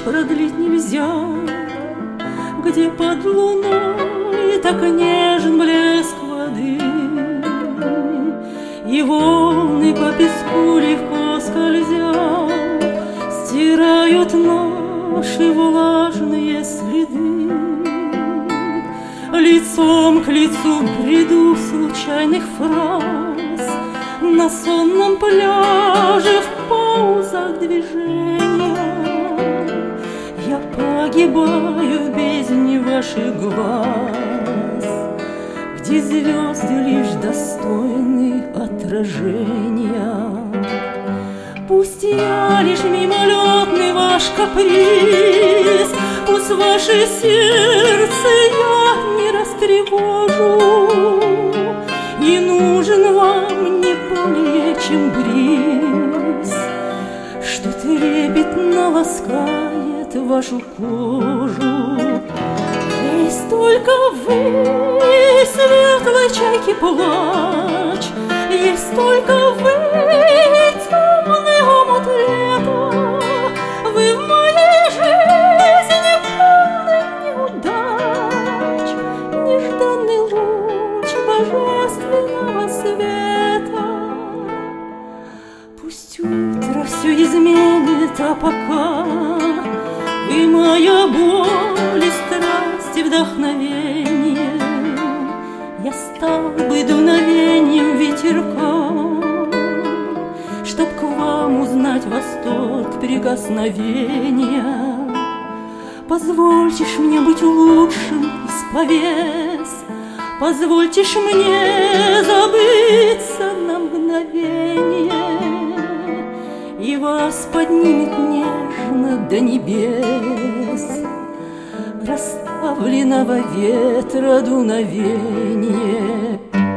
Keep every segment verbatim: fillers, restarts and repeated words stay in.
продлить нельзя, где под луной так нежен блеск воды, и волны по песку легко скользя стирают наши влажные следы. Лицом к лицу бреду случайных фраз на сонном пляже в паузах движения. Я погибаю в бездне ваших глаз, где звезды лишь достойны отражения. Пусть я лишь мимолетный ваш каприз, пусть ваше сердце я не растревожу, и нужен вам не более, чем бриз, что трепетно ласкает вашу кожу. Есть только вы, светлой чайки плач, есть только вы, темный омут лета. Вы в моей жизни полны неудач, нежданный луч божественного света. Пусть утро все изменит, а пока вы моя боль и страсть и вдохновение. Я стал бы дуновением ветерка, чтоб к вам узнать восторг прикосновения. Позвольте ж мне быть лучшим из повес, позвольте ж мне забыться на мгновение, и вас поднимет нежно до небес расставленного ветра дуновение.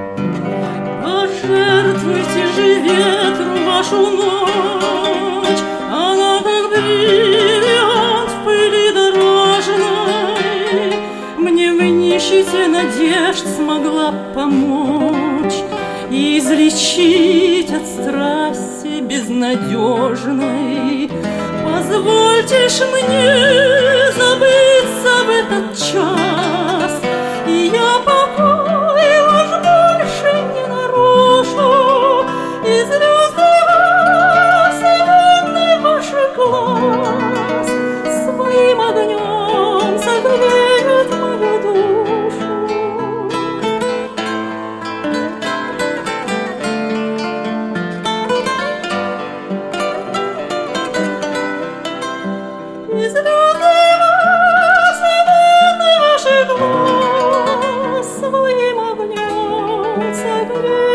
Пожертвуйте же ветру вашу ночь, она как бриллиант в пыли дорожной, мне в нищете надежд смогла помочь и излечить от страсти безнадежной. Позвольте ж мне забыться в этот час, и я покой уж больше не нарушу, и звезды во вселенной ваших глаз своим огнем согреют мою душу. И звезды во вселенной ваших глаз своим огнем согреют